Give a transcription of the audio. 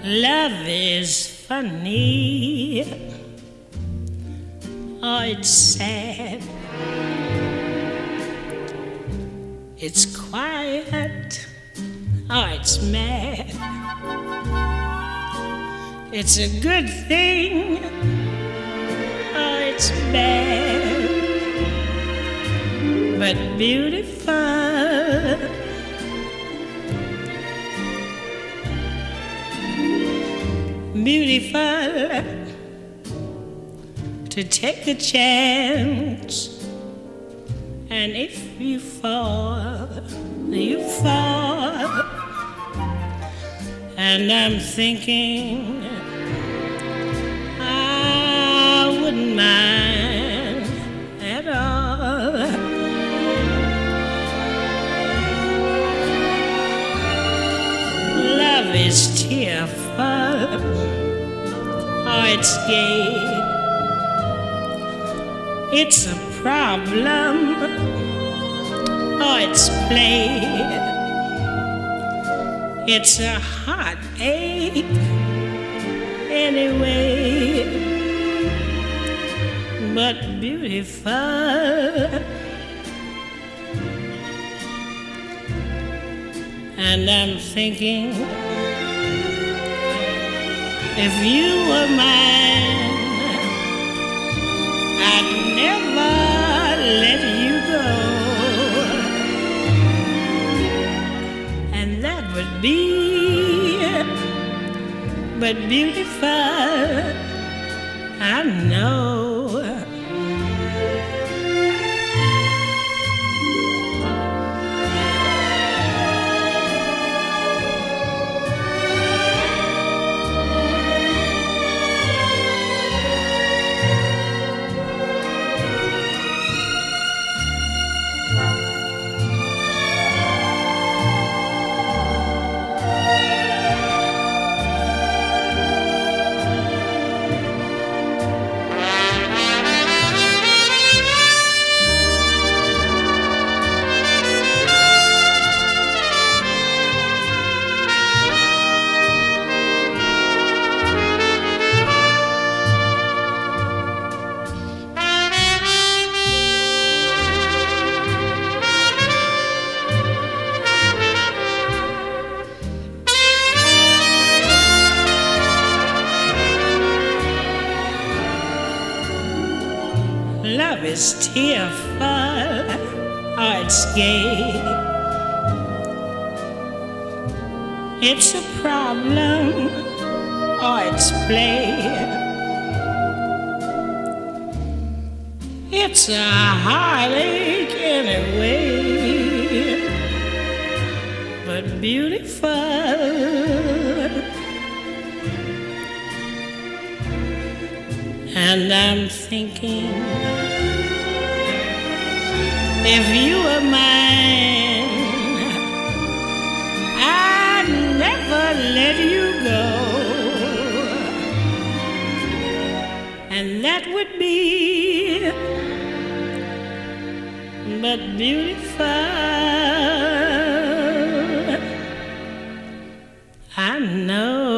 Love is funny, or it's sad. It's quiet, or it's mad. It's a good thing, or it's bad, but beautiful. Beautiful to take a chance, and if you fall, you fall. And I'm thinking I wouldn't mind at all. Love is tearful, or it's gay. It's a problem, or it's play. It's a heartache anyway, but beautiful. And I'm thinking, if you were mine, I'd never let you go. And that would be but beautiful, I know. Love is tearful, or it's gay. It's a problem, or it's play. It's a heartache anyway, but beautiful. And I'm thinking, if you were mine, I'd never let you go. And that would be but beautiful, I know.